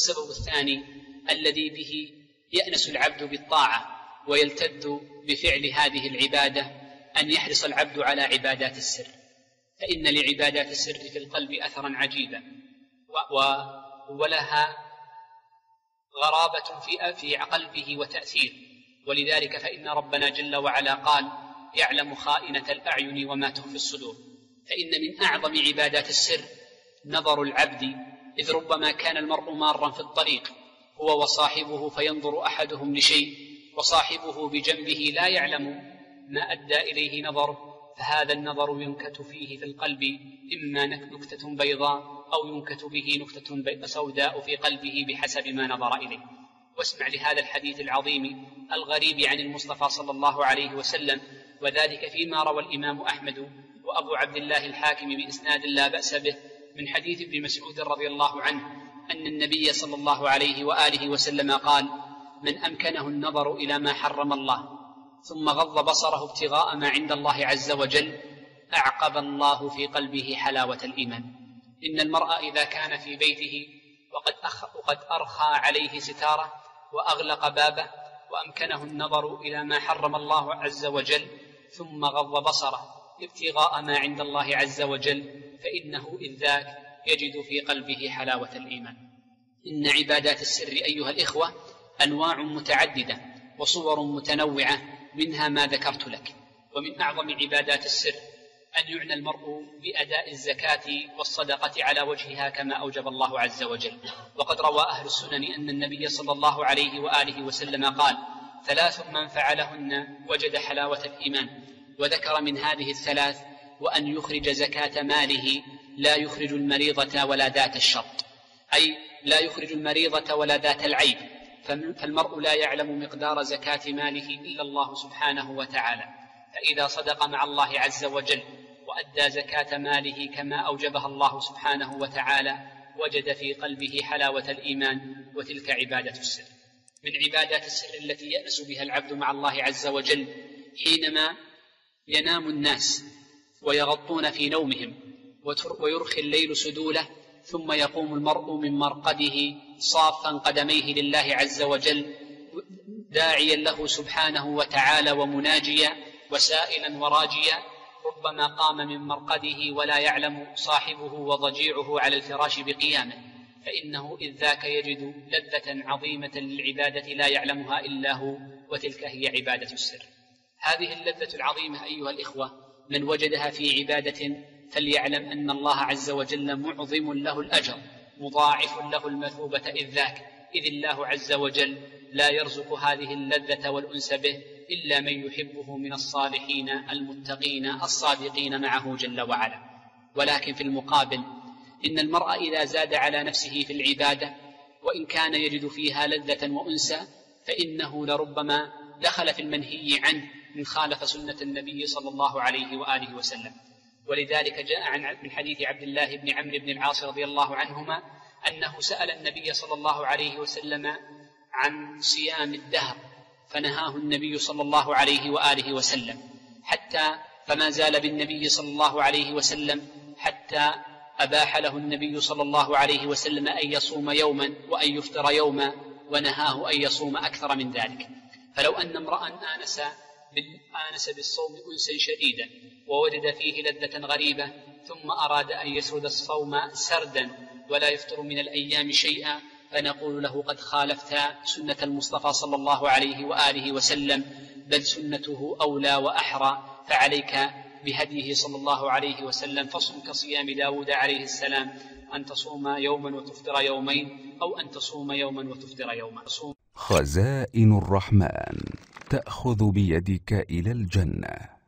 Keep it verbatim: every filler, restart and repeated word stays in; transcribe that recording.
والسبب الثاني الذي به يأنس العبد بالطاعة ويلتذ بفعل هذه العبادة أن يحرص العبد على عبادات السر، فإن لعبادات السر في القلب أثرا عجيبا ولها غرابة في قلبه وتأثير. ولذلك فإن ربنا جل وعلا قال: يعلم خائنة الأعين وما تخفي الصدور. فإن من أعظم عبادات السر نظر العبد، إذ ربما كان المرء مارا في الطريق هو وصاحبه فينظر أحدهم لشيء وصاحبه بجنبه لا يعلم ما أدى إليه نظره، فهذا النظر ينكت فيه في القلب إما نكتة بيضاء أو ينكت به نكتة سوداء في قلبه بحسب ما نظر إليه. واسمع لهذا الحديث العظيم الغريب عن المصطفى صلى الله عليه وسلم، وذلك فيما روى الإمام أحمد وأبو عبد الله الحاكم بإسناد لا بأس به من حديث ابن مسعود رضي الله عنه أن النبي صلى الله عليه وآله وسلم قال: من أمكنه النظر إلى ما حرم الله ثم غض بصره ابتغاء ما عند الله عز وجل أعقب الله في قلبه حلاوة الإيمان. إن المرء إذا كان في بيته وقد, أخ وقد أرخى عليه ستاره وأغلق بابه وأمكنه النظر إلى ما حرم الله عز وجل ثم غض بصره ابتغاء ما عند الله عز وجل فإنه إذ ذاك يجد في قلبه حلاوة الإيمان. إن عبادات السر أيها الإخوة أنواع متعددة وصور متنوعة، منها ما ذكرت لك. ومن أعظم عبادات السر أن يعنى المرء بأداء الزكاة والصدقة على وجهها كما أوجب الله عز وجل. وقد روى أهل السنن أن النبي صلى الله عليه وآله وسلم قال: ثلاث من فعلهن وجد حلاوة الإيمان. وذكر من هذه الثلاث: وأن يخرج زكاة ماله لا يخرج المريضة ولا ذات الشرط، أي لا يخرج المريضة ولا ذات العيب، فالمرء لا يعلم مقدار زكاة ماله إلا الله سبحانه وتعالى، فإذا صدق مع الله عز وجل وأدى زكاة ماله كما أوجبها الله سبحانه وتعالى وجد في قلبه حلاوة الإيمان، وتلك عبادة السر. من عبادات السر التي يأنس بها العبد مع الله عز وجل حينما ينام الناس ويغطون في نومهم ويرخي الليل سدوله ثم يقوم المرء من مرقده صافا قدميه لله عز وجل داعيا له سبحانه وتعالى ومناجيا وسائلا وراجيا، ربما قام من مرقده ولا يعلم صاحبه وضجيعه على الفراش بقيامه، فإنه إذ ذاك يجد لذة عظيمة للعبادة لا يعلمها إلا هو، وتلك هي عبادة السر. هذه اللذة العظيمة أيها الإخوة من وجدها في عبادة فليعلم أن الله عز وجل معظم له الأجر مضاعف له المثوبة إذ ذاك، إذ الله عز وجل لا يرزق هذه اللذة والأنس به إلا من يحبه من الصالحين المتقين الصادقين معه جل وعلا. ولكن في المقابل إن المرء إذا زاد على نفسه في العبادة وإن كان يجد فيها لذة وأنسا فإنه لربما دخل في المنهي عنه من خالف سنة النبي صلى الله عليه وآله وسلم. ولذلك جاء عن من حديث عبد الله بن عمرو بن العاص رضي الله عنهما أنه سأل النبي صلى الله عليه وسلم عن صيام الدهر فنهاه النبي صلى الله عليه وآله وسلم، حتى فما زال بالنبي صلى الله عليه وسلم حتى أباح له النبي صلى الله عليه وسلم أن يصوم يوما وأن يفطر يوما، ونهاه أن يصوم أكثر من ذلك. فلو أن امرأ آنس آنس بالصوم أنسا شديدا ووجد فيه لذة غريبة ثم أراد أن يسرد الصوم سردا ولا يفطر من الأيام شيئا، فنقول له قد خالفت سنة المصطفى صلى الله عليه وآله وسلم، بل سنته أولى وأحرى، فعليك بهديه صلى الله عليه وسلم، فصم كصيام داود عليه السلام، أن تصوم يوما وتفطر يومين أو أن تصوم يوما وتفطر يوما. خزائن الرحمن تأخذ بيدك إلى الجنة.